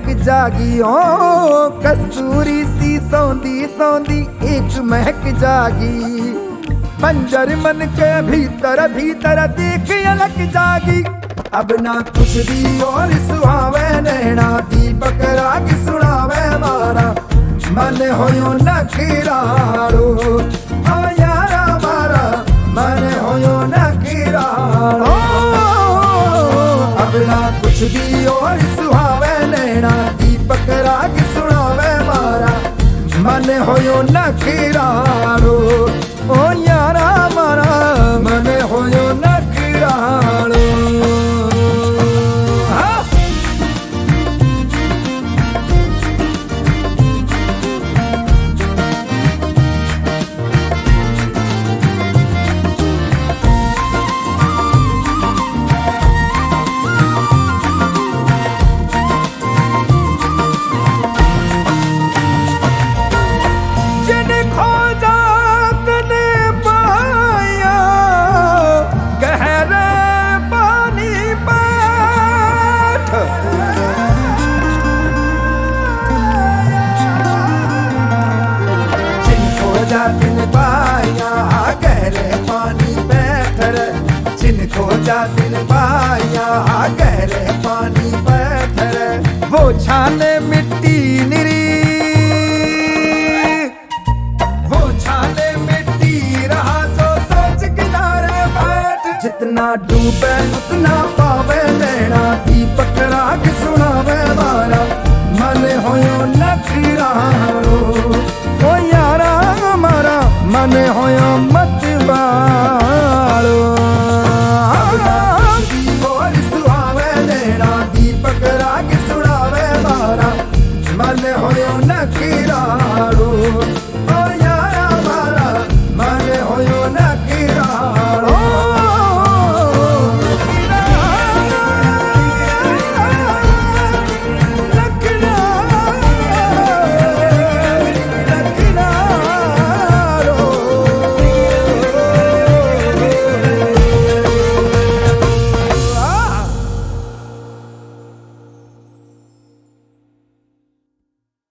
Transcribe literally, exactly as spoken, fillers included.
महक जागी ओ कस्तूरी सी सौंदी सौंदी एक महक जागी। मंजर मन के भीतर भीतर देख अलग जागी। अब ना कुछ दी और सुहावे नैना दीपक राग सुनावे मारा मन होयो नखीराड़ो ओ यारा मारा मन होयो नखीराड़ो। अब ना कुछ दी और सुहावे नैना दीपक राग सुनावे मारा मन होयो नखीराड़ो ओ यारा मारा मन होयो नखीराड़ो। जिन पाया गहरे पानी बैठर जिनको जा दिल पाया गहरे पानी बैठर वो छाने मिट्टी निरी वो छाने मिट्टी रहा जो सोच किनारे बैठ। जितना डूबे उतना